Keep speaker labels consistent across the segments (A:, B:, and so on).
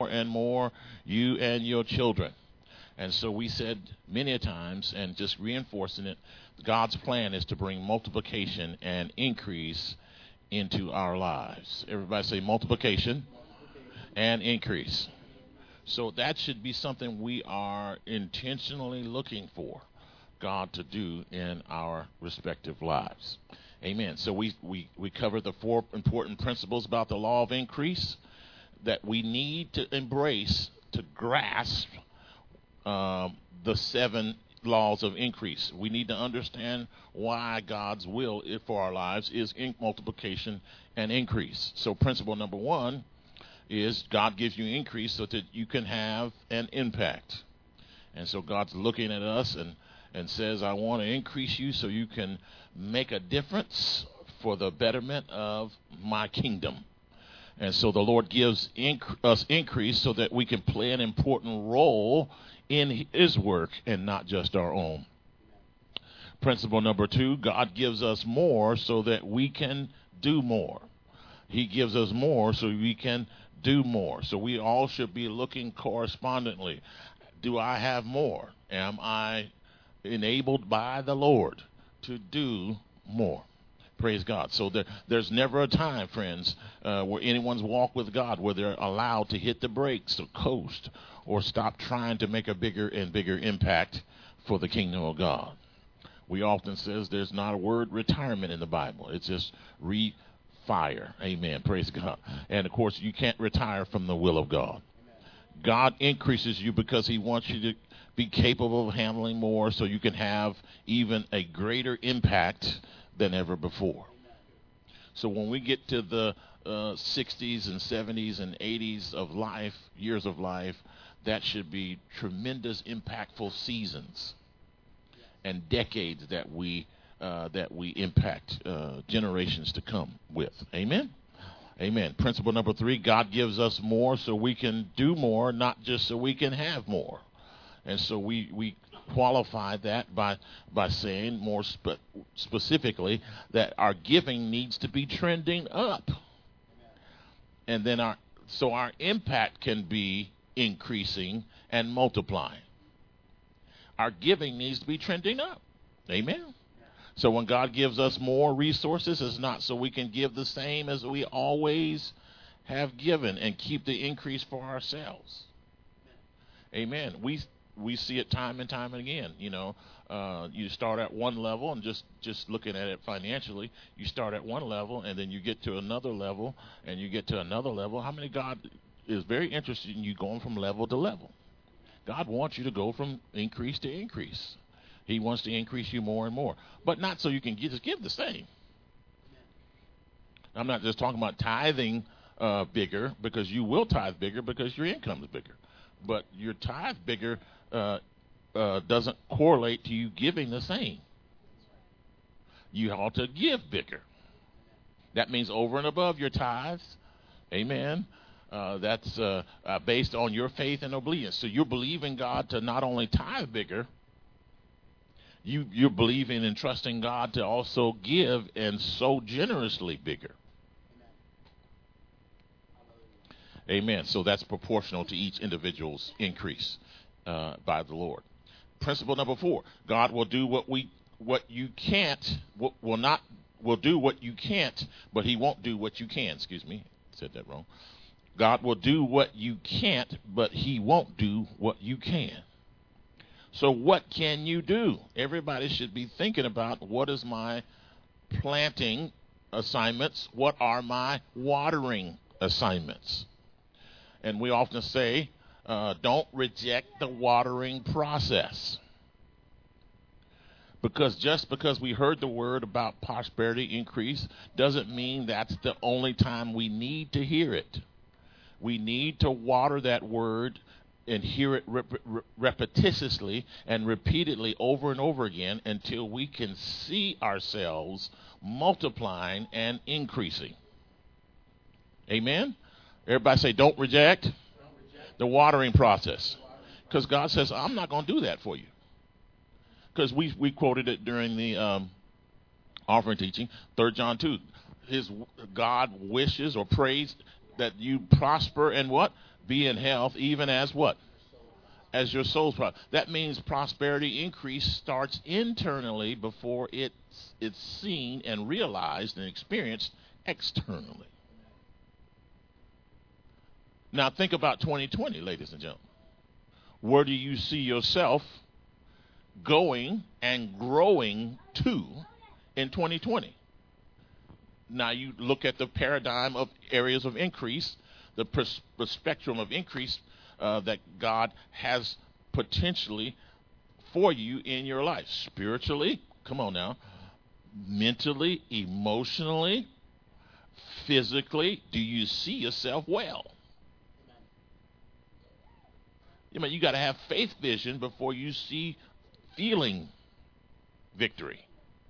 A: and more, you and your children. And so we said many a times, and just reinforcing it, God's plan is to bring multiplication and increase into our lives. Everybody say multiplication and increase. So that should be something we are intentionally looking for God to do in our respective lives. Amen. So we covered the 4 important principles about the law of increase that we need to embrace to grasp the 7 laws of increase. We need to understand why God's will for our lives is multiplication and increase. So principle number 1 is God gives you increase so that you can have an impact. And so God's looking at us and says, I want to increase you so you can make a difference for the betterment of my kingdom. And so the Lord gives us increase so that we can play an important role in his work and not just our own. Principle number 2, God gives us more so that we can do more. He gives us more so we can do more. So we all should be looking correspondingly. Do I have more? Am I enabled by the Lord to do more? Praise God. So there's never a time, friends, where anyone's walk with God where they're allowed to hit the brakes or coast or stop trying to make a bigger and bigger impact for the kingdom of God. We often says there's not a word retirement in the Bible. It's just fire. Amen. Praise God. And, of course, you can't retire from the will of God. God increases you because he wants you to be capable of handling more so you can have even a greater impact than ever before. So when we get to the 60s and 70s and 80s of life, years of life, that should be tremendous, impactful seasons and decades that we impact generations to come with. Amen? Amen. Principle number 3, God gives us more so we can do more, not just so we can have more. And so we qualify that by saying more specifically that our giving needs to be trending up. And then our impact can be increasing and multiplying. Our giving needs to be trending up. Amen. So when God gives us more resources, it's not so we can give the same as we always have given and keep the increase for ourselves. Amen. We see it time and time again. You know, you start at one level and just looking at it financially, you start at one level and then you get to another level and you get to another level. How many God is very interested in you going from level to level? God wants you to go from increase to increase. He wants to increase you more and more, but not so you can just give the same. I'm not just talking about tithing bigger, because you will tithe bigger because your income is bigger. But your tithe bigger doesn't correlate to you giving the same. You ought to give bigger. That means over and above your tithes. Amen. That's based on your faith and obedience. So you're believing God to not only tithe bigger, you're believing and trusting God to also give and sow generously bigger. Amen. So that's proportional to each individual's increase by the Lord. Principle number 4: God will do what you can't. Will do what you can't, but He won't do what you can. Excuse me, said that wrong. God will do what you can't, but He won't do what you can. So what can you do? Everybody should be thinking about, what is my planting assignments? What are my watering assignments? And we often say, don't reject the watering process. Because just because we heard the word about prosperity increase doesn't mean that's the only time we need to hear it. We need to water that word and hear it repetitiously and repeatedly over and over again until we can see ourselves multiplying and increasing. Amen? Everybody say, don't reject the watering process. Because God says, I'm not going to do that for you. Because we quoted it during the offering teaching, 3 John 2. God wishes or prays that you prosper and what? Be in health, even as what? As your soul's prosper. That means prosperity increase starts internally before it's seen and realized and experienced externally. Now think about 2020, ladies and gentlemen. Where do you see yourself going and growing to in 2020? Now you look at the paradigm of areas of increase, the spectrum of increase that God has potentially for you in your life. Spiritually, come on now, mentally, emotionally, physically, do you see yourself well? You got to have faith vision before you see feeling victory.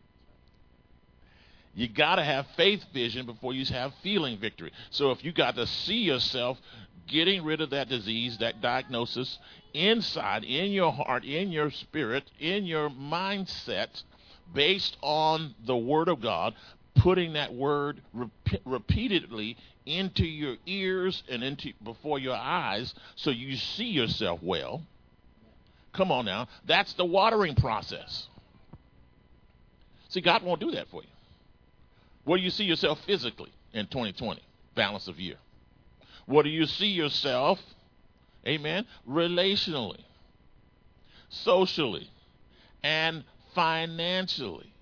A: You got to have faith vision before you have feeling victory. So if you got to see yourself getting rid of that disease, that diagnosis inside, in your heart, in your spirit, in your mindset, based on the Word of God, putting that word repeatedly into your ears and into before your eyes so you see yourself well. Come on now. That's the watering process. See, God won't do that for you. Where do you see yourself physically in 2020, balance of year? Where do you see yourself, amen, relationally, socially, and financially?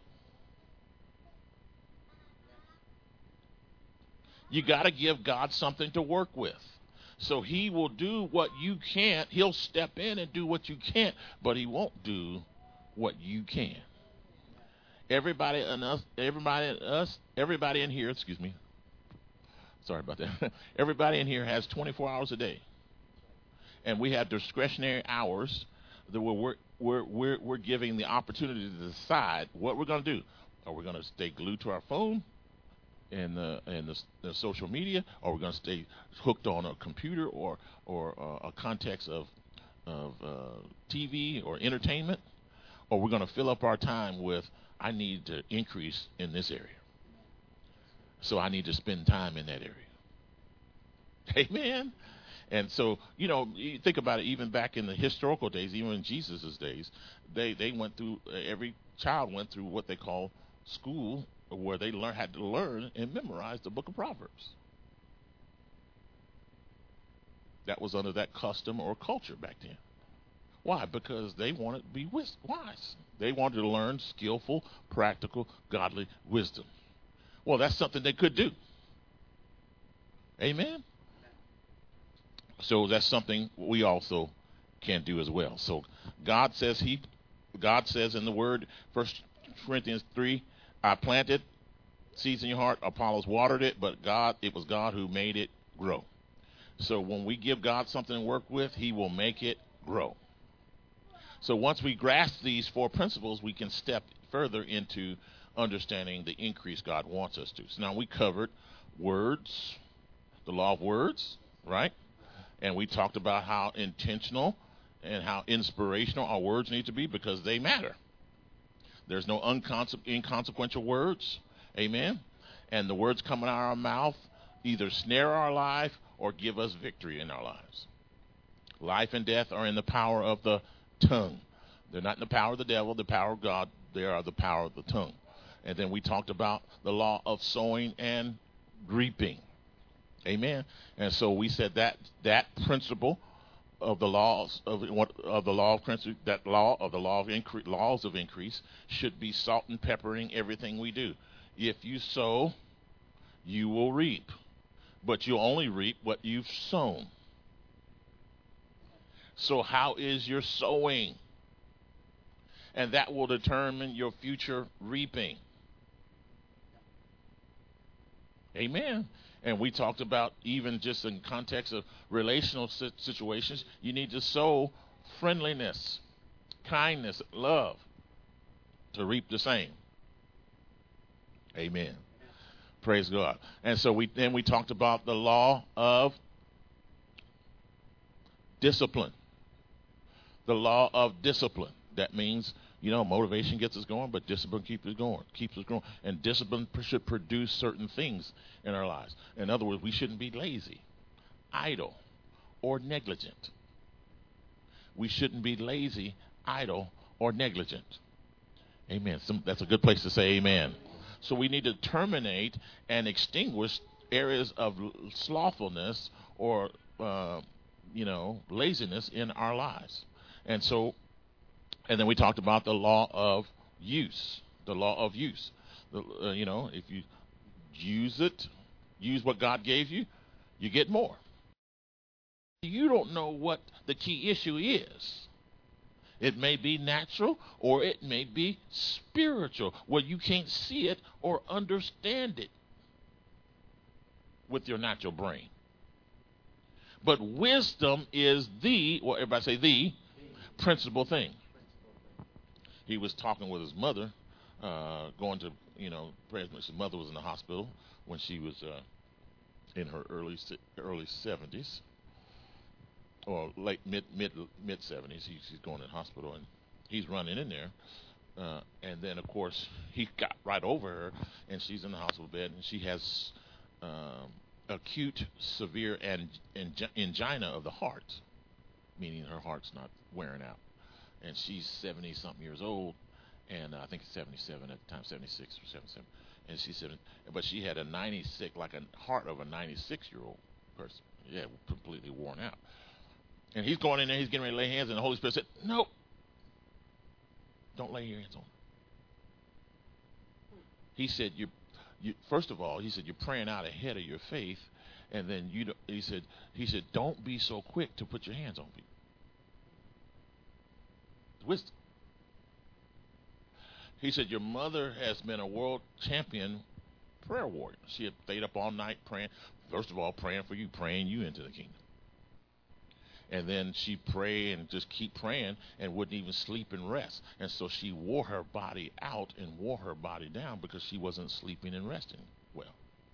A: You got to give God something to work with. So he will do what you can't. He'll step in and do what you can't, but he won't do what you can. Everybody in here, excuse me. Sorry about that. Everybody in here has 24 hours a day. And we have discretionary hours that we're giving the opportunity to decide what we're going to do. Are we going to stay glued to our phone and the social media, or we're going to stay hooked on a computer or a context of TV or entertainment, or we're going to fill up our time with, I need to increase in this area, so I need to spend time in that area. Amen. And so, you think about it, even back in the historical days, even in Jesus' days, they went through, every child went through what they call school, where they had to learn and memorize the book of Proverbs. That was under that custom or culture back then. Why? Because they wanted to be wise. They wanted to learn skillful, practical, godly wisdom. Well, that's something they could do. Amen? So that's something we also can do as well. So God says in the word, 1 Corinthians 3, I planted seeds in your heart, Apollos watered it, but it was God who made it grow. So when we give God something to work with, he will make it grow. So once we grasp these 4 principles, we can step further into understanding the increase God wants us to. So now we covered words, the law of words, right? And we talked about how intentional and how inspirational our words need to be, because they matter. There's no inconsequential words. Amen. And the words coming out of our mouth either snare our life or give us victory in our lives. Life and death are in the power of the tongue. They're not in the power of the devil, the power of God. They are the power of the tongue. And then we talked about the law of sowing and reaping. Amen. And so we said that principle of the laws of the law of increase, that law of the laws of increase should be salt and peppering everything we do. If you sow, you will reap, but you'll only reap what you've sown. So how is your sowing? And that will determine your future reaping. Amen. And we talked about, even just in context of relational situations, you need to sow friendliness, kindness, love to reap the same. Amen. Praise God. And so we talked about the law of discipline. The law of discipline. That means, motivation gets us going, but discipline keeps us going. And discipline should produce certain things in our lives. In other words, we shouldn't be lazy, idle, or negligent. We shouldn't be lazy, idle, or negligent. Amen. That's a good place to say amen. So we need to terminate and extinguish areas of slothfulness or, laziness in our lives. And then we talked about the law of use. The law of use. If you use what God gave you, you get more. You don't know what the key issue is. It may be natural or it may be spiritual, where you can't see it or understand it with your natural brain. But wisdom is everybody say the principal thing. He was talking with his mother, going to, prayer. His mother was in the hospital when she was in her early 70s. Or late mid 70s. He's going to the hospital and he's running in there, and then of course he got right over her and she's in the hospital bed and she has acute severe angina of the heart, meaning her heart's not wearing out, and she's 70 something years old, and I think 77 at the time, 76 or 77, and she's 7, but she had a heart of a 96-year-old person, completely worn out. And he's going in there, he's getting ready to lay hands, and the Holy Spirit said, "No, don't lay your hands on her." He said, first of all, he said, you're praying out ahead of your faith, and then he said, don't be so quick to put your hands on people. Wisdom. He said, your mother has been a world champion prayer warrior. She had stayed up all night praying, first of all, praying for you, praying you into the kingdom. And then she prayed and just keep praying and wouldn't even sleep and rest. And so she wore her body out and wore her body down because she wasn't sleeping and resting well.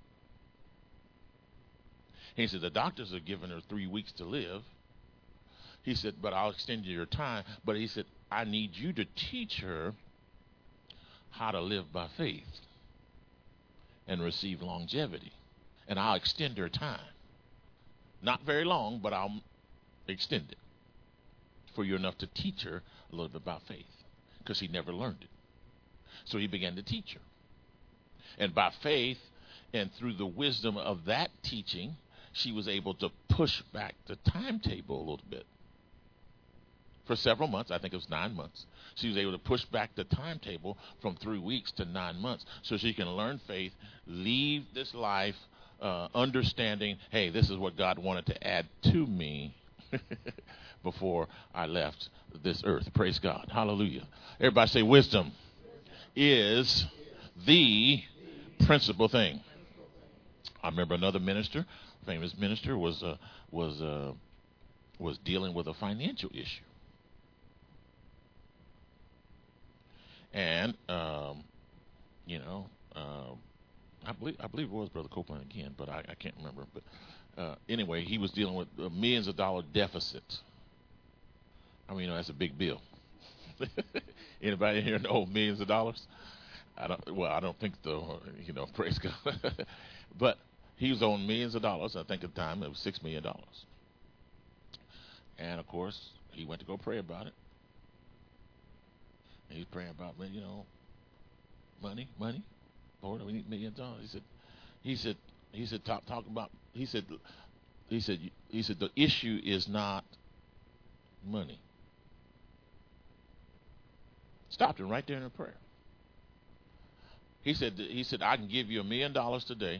A: He said, the doctors are giving her 3 weeks to live. He said, but I'll extend your time. But he said, I need you to teach her how to live by faith and receive longevity. And I'll extend her time. Not very long, but I'll extend it for you enough to teach her a little bit about faith, because he never learned it. So he began to teach her. And by faith and through the wisdom of that teaching, she was able to push back the timetable a little bit. For several months, I think it was 9 months, she was able to push back the timetable from 3 weeks to 9 months so she can learn faith, leave this life understanding, hey, this is what God wanted to add to me before I left this earth. Praise God. Hallelujah. Everybody say wisdom is the principal thing. I remember another minister, famous minister, was dealing with a financial issue. And I believe it was Brother Copeland again, but I can't remember. But anyway, he was dealing with millions of dollar deficit. I mean, that's a big bill. Anybody here know millions of dollars? I don't think so. Praise God. But he was on millions of dollars. I think at the time it was $6 million. And of course, he went to go pray about it. And he's praying about, money. Lord, we need millions of dollars. He said, the issue is not money. Stopped him right there in a prayer. He said, I can give you $1 million today,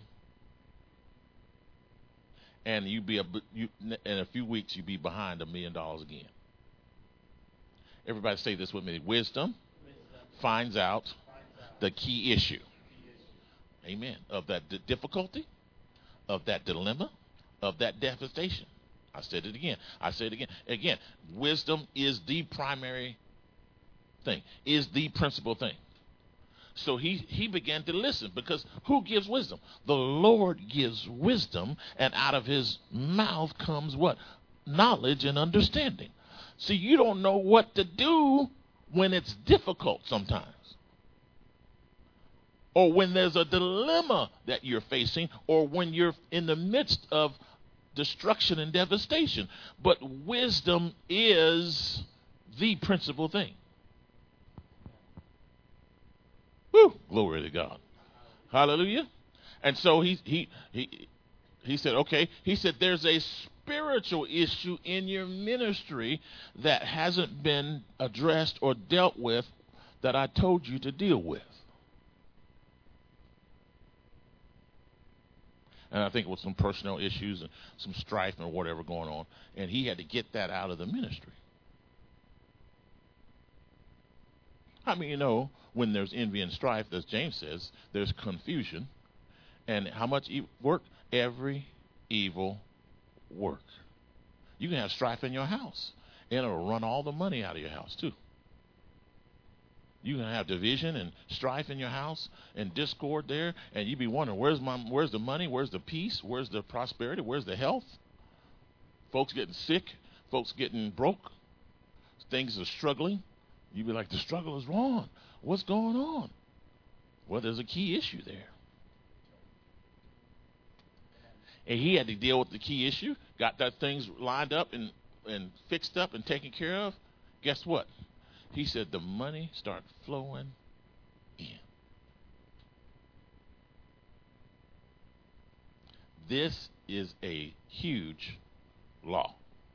A: and in a few weeks you'll be behind $1 million again. Everybody say this with me. Wisdom finds out the key issue. Amen. Of that difficulty, of that dilemma, of that devastation. I said it again. Again, wisdom is the primary thing, is the principal thing. So he began to listen, because who gives wisdom? The Lord gives wisdom, and out of his mouth comes what? Knowledge and understanding. See, you don't know what to do when it's difficult sometimes, or when there's a dilemma that you're facing, or when you're in the midst of destruction and devastation. But wisdom is the principal thing. Woo! Glory to God. Hallelujah. And so he said, okay. He said, there's a spiritual issue in your ministry that hasn't been addressed or dealt with that I told you to deal with. And I think it was some personal issues and some strife or whatever going on. And he had to get that out of the ministry. I mean, you know, when there's envy and strife, as James says, there's confusion. And how much work? Every evil work. You can have strife in your house, and it'll run all the money out of your house, too. You can have division and strife in your house and discord there, and you be wondering, where's the money? Where's the peace? Where's the prosperity? Where's the health? Folks getting sick. Folks getting broke. Things are struggling. You be like, the struggle is wrong. What's going on? Well, there's a key issue there. And he had to deal with the key issue, got that things lined up and fixed up and taken care of. Guess what? He said the money started flowing in. This is a huge law.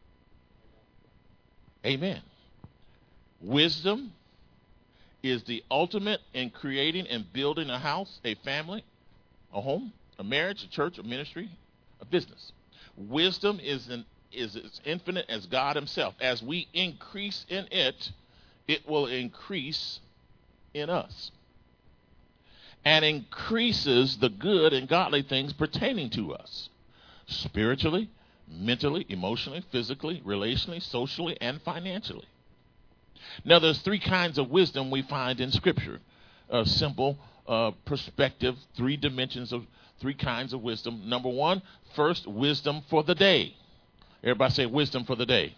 A: Amen. Wisdom is the ultimate in creating and building a house, a family, a home, a marriage, a church, a ministry, a business. Wisdom is as infinite as God himself. As we increase in it, it will increase in us and increases the good and godly things pertaining to us spiritually, mentally, emotionally, physically, relationally, socially, and financially. Now, there's three kinds of wisdom we find in Scripture. A simple perspective, three dimensions of three kinds of wisdom. Number one, first, wisdom for the day. Everybody say wisdom for the day.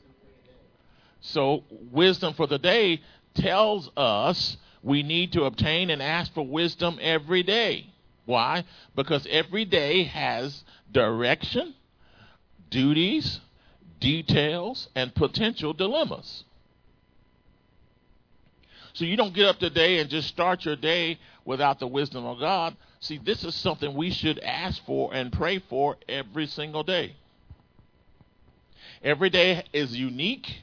A: So wisdom for the day tells us we need to obtain and ask for wisdom every day. Why? Because every day has direction, duties, details, and potential dilemmas. So you don't get up today and just start your day without the wisdom of God. See, this is something we should ask for and pray for every single day. Every day is unique.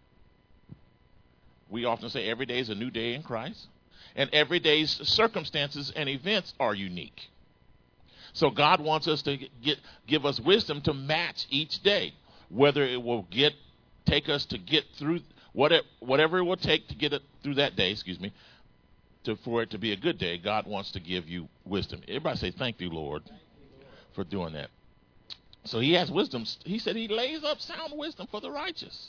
A: We often say every day is a new day in Christ. And every day's circumstances and events are unique. So God wants us to give us wisdom to match each day. Whether it will take us to get through whatever it will take to get it through that day, for it to be a good day, God wants to give you wisdom. Everybody say, thank you, Lord, for doing that. So he has wisdom. He said he lays up sound wisdom for the righteous.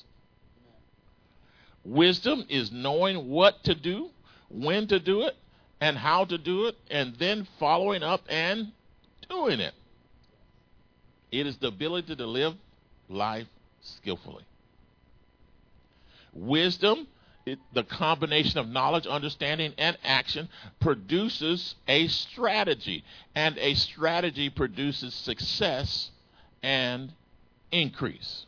A: Wisdom is knowing what to do, when to do it, and how to do it, and then following up and doing it. It is the ability to live life skillfully. Wisdom, the combination of knowledge, understanding, and action, produces a strategy. And a strategy produces success and increase.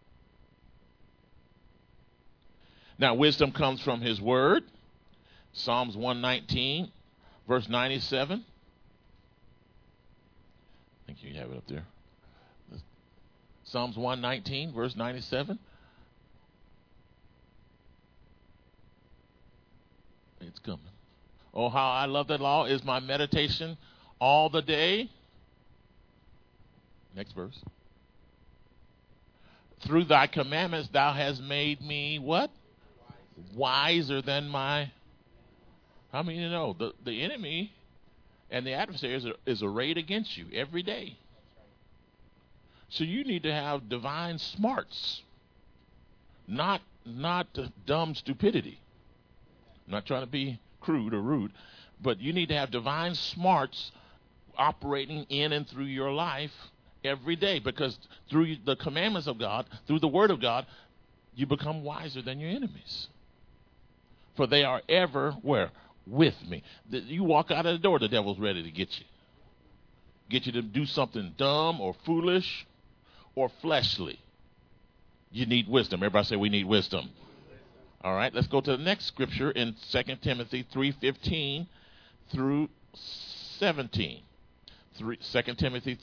A: Now, wisdom comes from his word. Psalms 119, verse 97. I think you have it up there. Psalms 119, verse 97. It's coming. Oh, how I love that law is my meditation all the day. Next verse. Through thy commandments thou hast made me what? Wiser than my... How many of you know the enemy and the adversary is arrayed against you every day? So you need to have divine smarts, not dumb stupidity. I'm not trying to be crude or rude, but you need to have divine smarts operating in and through your life every day, because through the commandments of God, through the word of God, you become wiser than your enemies. For they are ever where? With me. You walk out of the door, the devil's ready to get you. Get you to do something dumb or foolish or fleshly? You need wisdom. Everybody say we need wisdom. All right, let's go to the next scripture in 2 Timothy 3:15 through 17. 2 Timothy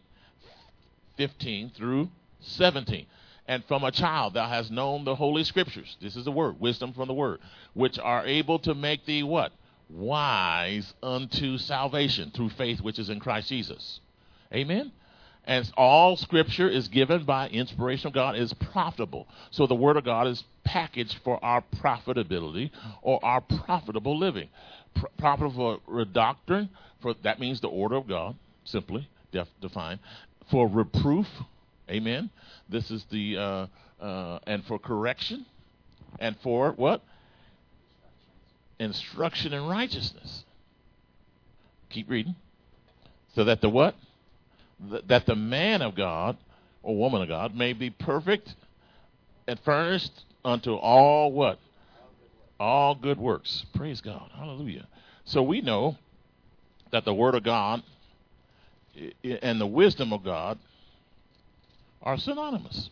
A: 3:15 through 17. And from a child thou hast known the holy scriptures. This is the word, wisdom from the word, which are able to make thee what? Wise unto salvation through faith which is in Christ Jesus. Amen. And all scripture is given by inspiration of God, is profitable. So the word of God is packaged for our profitability or our profitable living. Profitable for doctrine, for that means the order of God, simply defined. For reproof, amen. This is the and for correction, and for what? Instruction in righteousness. Keep reading. So that the what? That the man of God or woman of God may be perfect and furnished unto all what? All good works. Praise God. Hallelujah. So we know that the word of God and the wisdom of God are synonymous.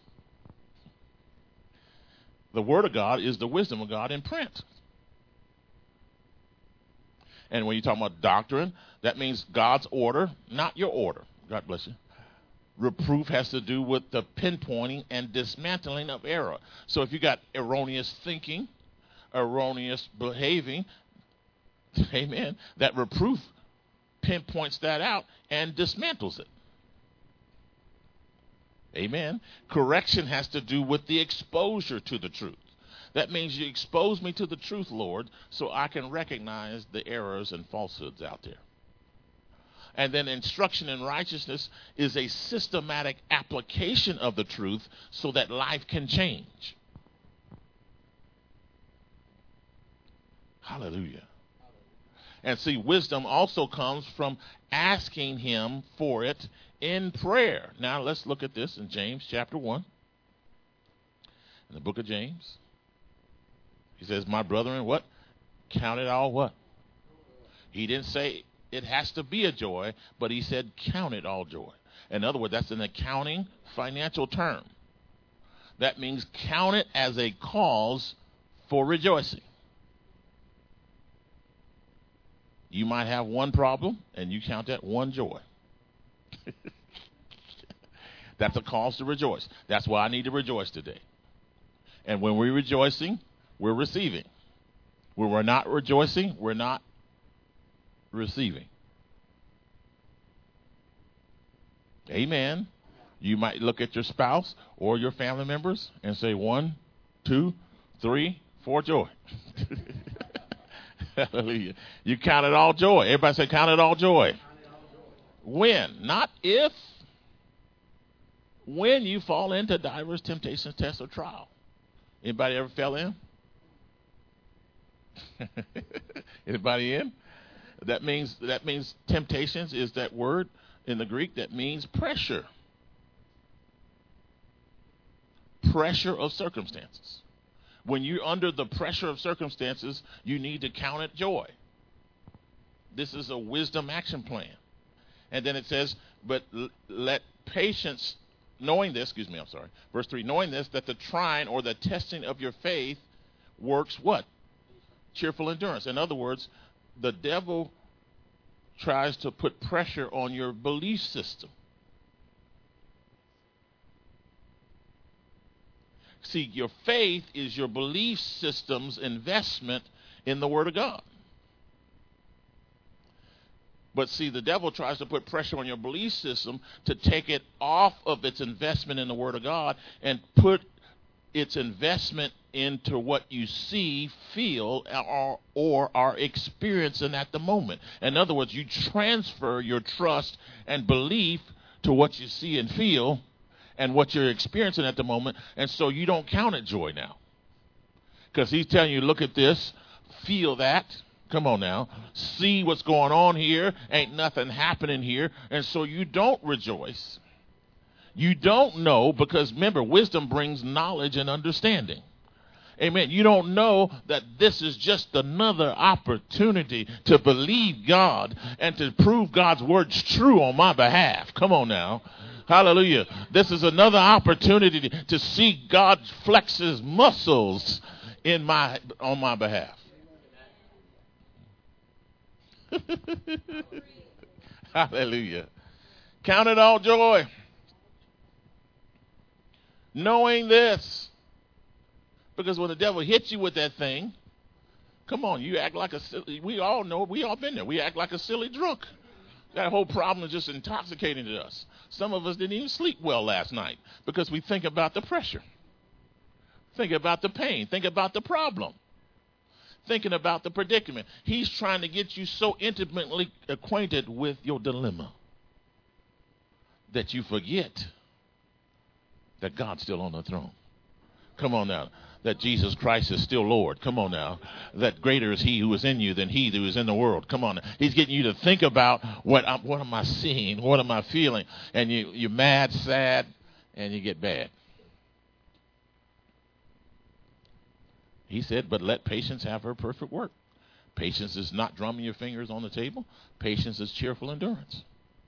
A: The word of God is the wisdom of God in print. And when you talk about doctrine, that means God's order, not your order. God bless you. Reproof has to do with the pinpointing and dismantling of error. So if you got erroneous thinking, erroneous behaving, amen, that reproof pinpoints that out and dismantles it. Amen. Correction has to do with the exposure to the truth. That means you expose me to the truth, Lord, so I can recognize the errors and falsehoods out there. And then instruction in righteousness is a systematic application of the truth so that life can change. Hallelujah. And see, wisdom also comes from asking him for it in prayer. Now let's look at this in James chapter 1. In the book of James. He says, my brethren, what? Count it all what? He didn't say it has to be a joy, but he said count it all joy. In other words, that's an accounting financial term. That means count it as a cause for rejoicing. You might have one problem, and you count that one joy. That's a cause to rejoice. That's why I need to rejoice today. And when we're rejoicing, we're receiving. When we're not rejoicing, we're not receiving. Amen. You might look at your spouse or your family members and say 1, 2, 3, 4 joy. Hallelujah. You count it all joy. Everybody say count it all joy. When, not if. When you fall into diverse temptations, tests, or trial. Anybody ever fell in? Anybody in? That means temptations is that word in the Greek that means pressure. Pressure of circumstances. When you're under the pressure of circumstances, you need to count it joy. This is a wisdom action plan. And then it says, but let patience, knowing this, verse 3, knowing this, that the trying or the testing of your faith works what? Cheerful endurance. In other words, the devil tries to put pressure on your belief system. See, your faith is your belief system's investment in the Word of God. But see, the devil tries to put pressure on your belief system to take it off of its investment in the Word of God and put its investment into what you see, feel, or are experiencing at the moment. In other words, you transfer your trust and belief to what you see and feel and what you're experiencing at the moment, and so you don't count it joy now. Because he's telling you, look at this, feel that, come on now, see what's going on here, ain't nothing happening here, and so you don't rejoice. You don't know, because remember, wisdom brings knowledge and understanding. Amen. You don't know that this is just another opportunity to believe God and to prove God's word's true on my behalf. Come on now. Hallelujah. This is another opportunity to see God flex his muscles on my behalf. Hallelujah. Count it all joy. Knowing this. Because when the devil hits you with that thing, come on, you act like a silly, we all know, we all been there. We act like a silly drunk. That whole problem is just intoxicating to us. Some of us didn't even sleep well last night because we think about the pressure. Think about the pain. Think about the problem. Thinking about the predicament. He's trying to get you so intimately acquainted with your dilemma that you forget that God's still on the throne. Come on now. That Jesus Christ is still Lord. Come on now. That greater is he who is in you than he who is in the world. Come on now. He's getting you to think about what am I seeing? What am I feeling? And you're mad, sad, and you get bad. He said, but let patience have her perfect work. Patience is not drumming your fingers on the table. Patience is cheerful endurance.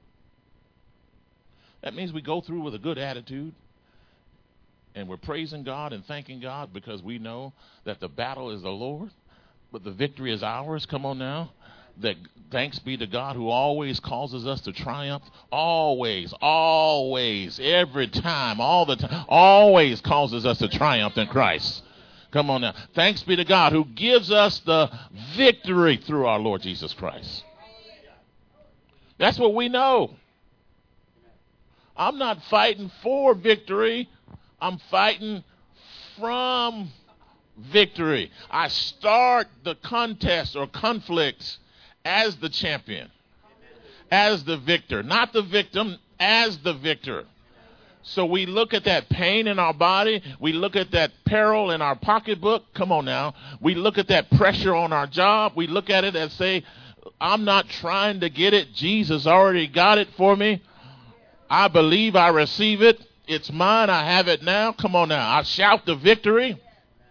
A: That means we go through with a good attitude. And we're praising God and thanking God because we know that the battle is the Lord, but the victory is ours. Come on now. That thanks be to God who always causes us to triumph. Always, every time, all the time, always causes us to triumph in Christ. Come on now. Thanks be to God who gives us the victory through our Lord Jesus Christ. That's what we know. I'm not fighting for victory. I'm fighting from victory. I start the contest or conflict as the champion, as the victor, not the victim, as the victor. So we look at that pain in our body. We look at that peril in our pocketbook. Come on now. We look at that pressure on our job. We look at it and say, I'm not trying to get it. Jesus already got it for me. I believe I receive it. It's mine. I have it now. Come on now. I shout the victory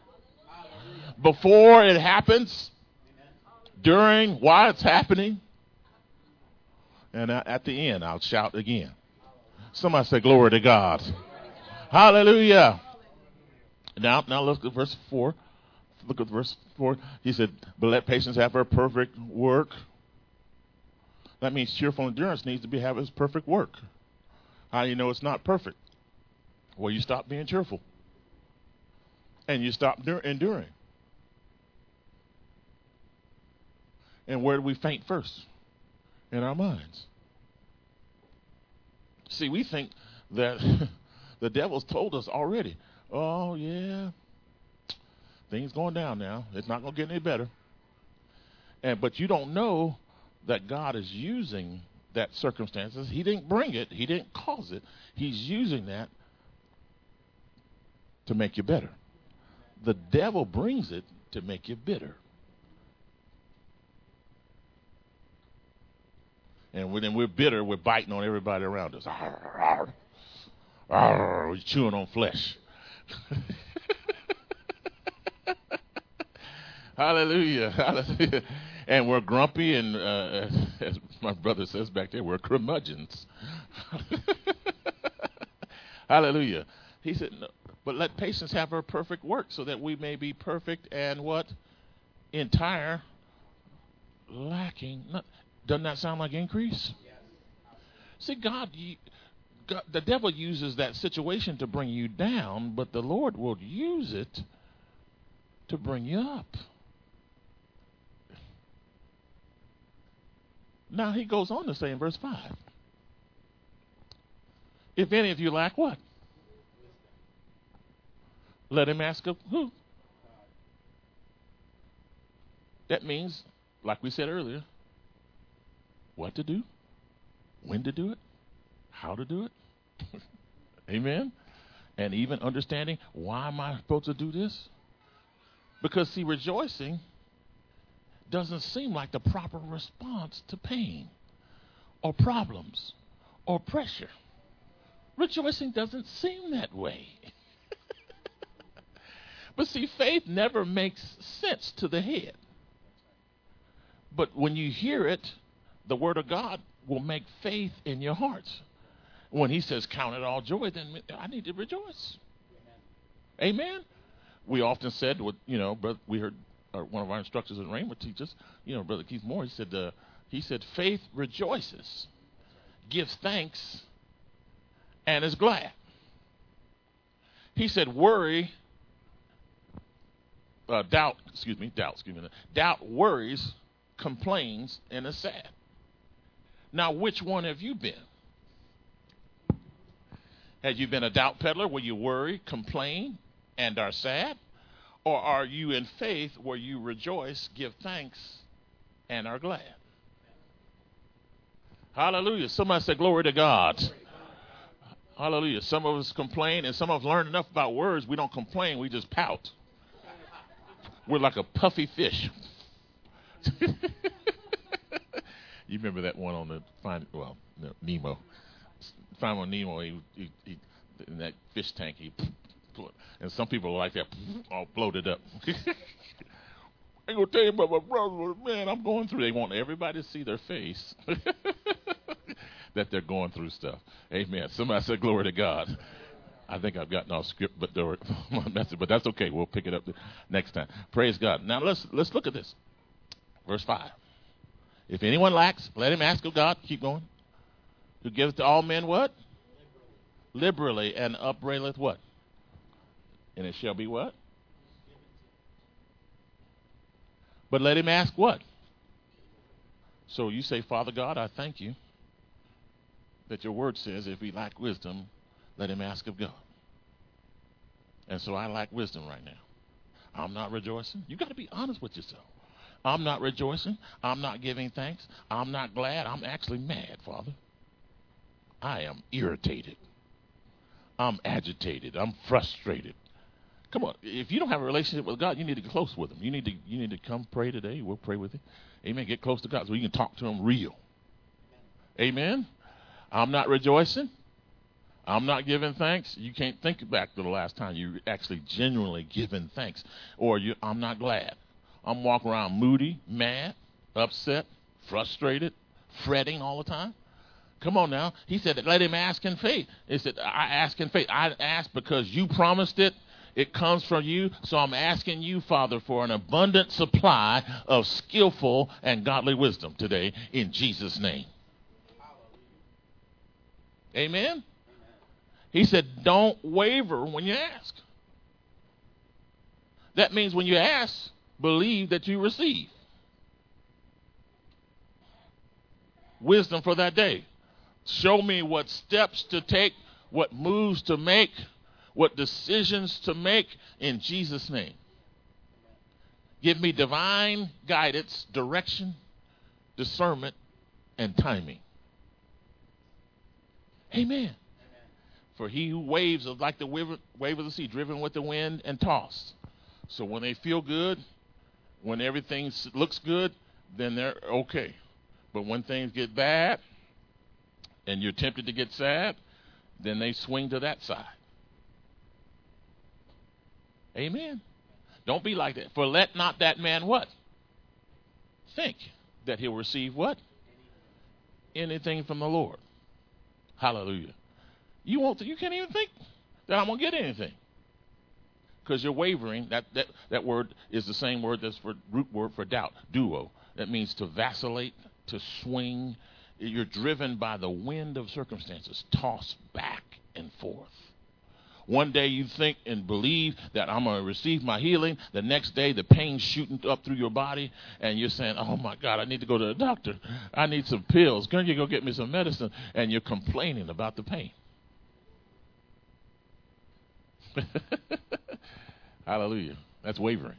A: before it happens, during, while it's happening. And at the end, I'll shout again. Somebody say, glory to God. Hallelujah. Now look at verse 4. Look at verse 4. He said, but let patience have her perfect work. That means cheerful endurance needs to have its perfect work. How do you know it's not perfect? Well, you stop being cheerful. And you stop enduring. And where do we faint first? In our minds. See, we think that the devil's told us already, oh, yeah, things going down now. It's not going to get any better. But you don't know that God is using that circumstances. He didn't bring it. He didn't cause it. He's using that to make you better. The devil brings it to make you bitter. And when we're bitter, we're biting on everybody around us. We're chewing on flesh. Hallelujah. Hallelujah. And we're grumpy and, as my brother says back there, we're curmudgeons. Hallelujah. He said, no, but let patience have her perfect work so that we may be perfect and what? Entire, lacking. Doesn't that sound like increase? Yes. See, God, the devil uses that situation to bring you down, but the Lord will use it to bring you up. Now he goes on to say in verse 5, if any of you lack what? Let him ask of who? That means, like we said earlier, what to do, when to do it, how to do it. Amen. And even understanding, why am I supposed to do this? Because, see, rejoicing doesn't seem like the proper response to pain or problems or pressure. Rejoicing doesn't seem that way. But see, faith never makes sense to the head. But when you hear it, the word of God will make faith in your hearts. When he says count it all joy, then I need to rejoice. Amen. We often said, but we heard one of our instructors at Rhema teach us, Brother Keith Moore, he said, faith rejoices, gives thanks, and is glad. He said, doubt worries, complains, and is sad. Now, which one have you been? Have you been a doubt peddler where you worry, complain, and are sad? Or are you in faith where you rejoice, give thanks, and are glad? Hallelujah. Somebody say glory to God. Hallelujah. Some of us complain, and some of us learn enough about words. We don't complain. We just pout. We're like a puffy fish. You remember that one on Nemo. Finding Nemo, he in that fish tank, and some people are like that, all bloated up. I'm going to tell you about my brother, man, I'm going through. They want everybody to see their face that they're going through stuff. Amen. Somebody said glory to God. I think I've gotten off script, but that's okay. We'll pick it up next time. Praise God. Now let's look at this. Verse 5. If anyone lacks, let him ask of God. Keep going. Who gives to all men what? Liberally, and upbraideth what? And it shall be what? But let him ask what? So you say, Father God, I thank you that your word says if we lack wisdom, let him ask of God. And so I lack wisdom right now. I'm not rejoicing. You got to be honest with yourself. I'm not rejoicing. I'm not giving thanks. I'm not glad. I'm actually mad, Father. I am irritated. I'm agitated. I'm frustrated. Come on. If you don't have a relationship with God, you need to get close with him. You need to come pray today. We'll pray with you. Amen. Get close to God so you can talk to him real. Amen. I'm not rejoicing. I'm not giving thanks. You can't think back to the last time you actually genuinely given thanks. Or I'm not glad. I'm walking around moody, mad, upset, frustrated, fretting all the time. Come on now. He said, let him ask in faith. He said, I ask in faith. I ask because you promised it. It comes from you. So I'm asking you, Father, for an abundant supply of skillful and godly wisdom today in Jesus' name. Amen. He said, don't waver when you ask. That means when you ask, believe that you receive. Wisdom for that day. Show me what steps to take, what moves to make, what decisions to make in Jesus' name. Give me divine guidance, direction, discernment, and timing. Amen. For he who waves is like the wave of the sea, driven with the wind and tossed. So when they feel good, when everything looks good, then they're okay. But when things get bad and you're tempted to get sad, then they swing to that side. Amen. Don't be like that. For let not that man what? Think that he'll receive what? Anything from the Lord. Hallelujah. You can't even think that I'm going to get anything. Because you're wavering. That word is the same word that's for root word for doubt. Duo. That means to vacillate, to swing. You're driven by the wind of circumstances, tossed back and forth. One day you think and believe that I'm going to receive my healing. The next day the pain's shooting up through your body and you're saying, oh my God, I need to go to the doctor. I need some pills. Can you go get me some medicine? And you're complaining about the pain. Hallelujah. That's wavering.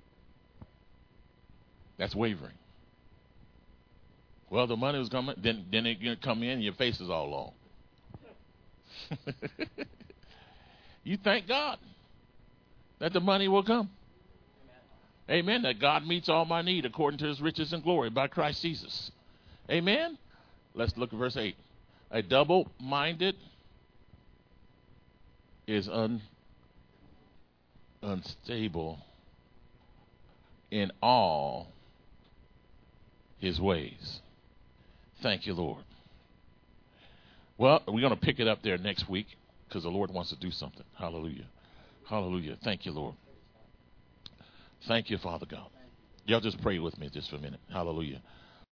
A: That's wavering. Well, the money was coming, then it come in and your face is all long. You thank God that the money will come. Amen. That God meets all my need according to his riches and glory by Christ Jesus. Amen. Let's look at verse 8. A double-minded is unstable in all his ways. Thank you, Lord. Well, we're going to pick it up there next week because the Lord wants to do something. Hallelujah. Hallelujah. Thank you, Lord. Thank you, Father God. Y'all just pray with me just for a minute. Hallelujah.